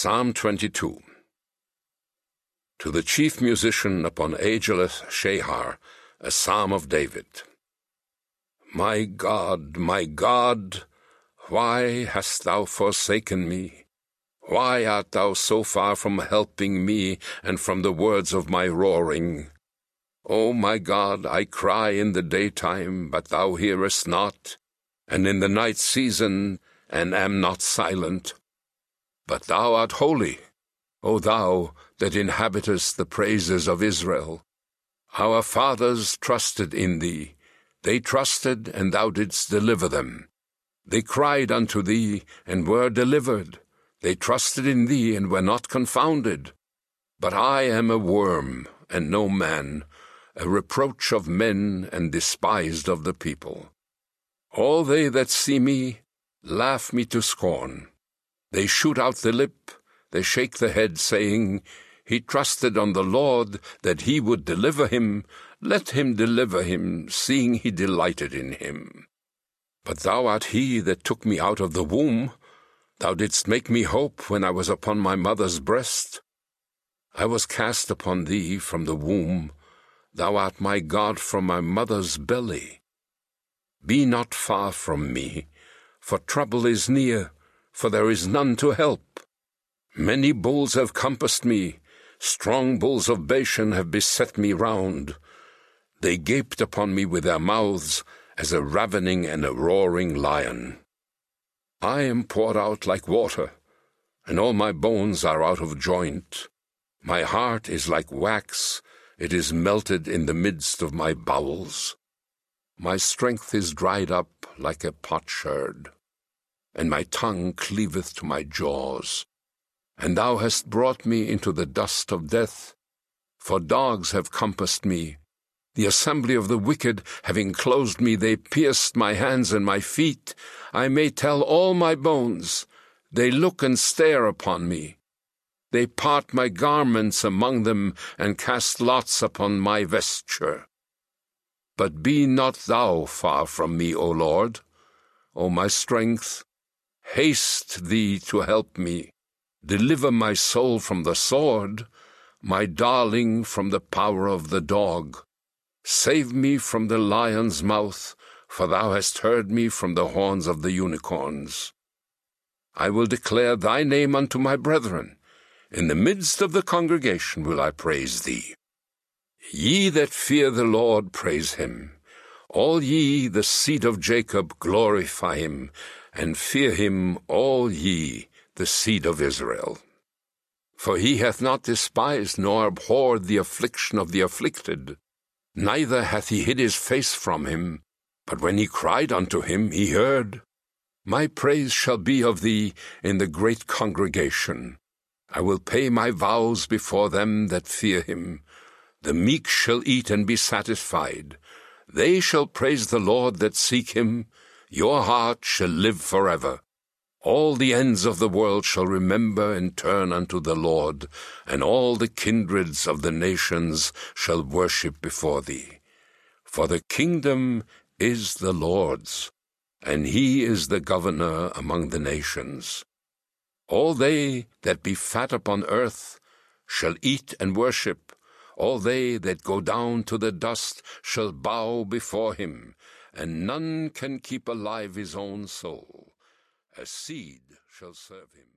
Psalm 22. To the chief musician upon Ageleth Shahar, a psalm of David. My God, why hast thou forsaken me? Why art thou so far from helping me and from the words of my roaring? O my God, I cry in the daytime, but thou hearest not, and in the night season, and am not silent. But thou art holy, O thou that inhabitest the praises of Israel. Our fathers trusted in thee. They trusted, and thou didst deliver them. They cried unto thee, and were delivered. They trusted in thee, and were not confounded. But I am a worm, and no man, a reproach of men, and despised of the people. All they that see me laugh me to scorn. They shoot out the lip, they shake the head, saying, He trusted on the Lord, that he would deliver him. Let him deliver him, seeing he delighted in him. But thou art he that took me out of the womb. Thou didst make me hope when I was upon my mother's breast. I was cast upon thee from the womb. Thou art my God from my mother's belly. Be not far from me, for trouble is near, for there is none to help. Many bulls have compassed me, strong bulls of Bashan have beset me round. They gaped upon me with their mouths, as a ravening and a roaring lion. I am poured out like water, and all my bones are out of joint. My heart is like wax, it is melted in the midst of my bowels. My strength is dried up like a potsherd, and my tongue cleaveth to my jaws. And thou hast brought me into the dust of death, for dogs have compassed me. The assembly of the wicked have enclosed me, they pierced my hands and my feet. I may tell all my bones, they look and stare upon me. They part my garments among them, and cast lots upon my vesture. But be not thou far from me, O Lord, O my strength. Haste thee to help me. Deliver my soul from the sword, my darling from the power of the dog. Save me from the lion's mouth, for thou hast heard me from the horns of the unicorns. I will declare thy name unto my brethren. In the midst of the congregation will I praise thee. Ye that fear the Lord, praise him. All ye, the seed of Jacob, glorify him, and fear him, all ye, the seed of Israel. For he hath not despised nor abhorred the affliction of the afflicted, neither hath he hid his face from him, but when he cried unto him, he heard. My praise shall be of thee in the great congregation. I will pay my vows before them that fear him. The meek shall eat and be satisfied. They shall praise the Lord that seek him. Your heart shall live forever. All the ends of the world shall remember and turn unto the Lord, and all the kindreds of the nations shall worship before thee. For the kingdom is the Lord's, and he is the governor among the nations. All they that be fat upon earth shall eat and worship. All they that go down to the dust shall bow before him, and none can keep alive his own soul. A seed shall serve him.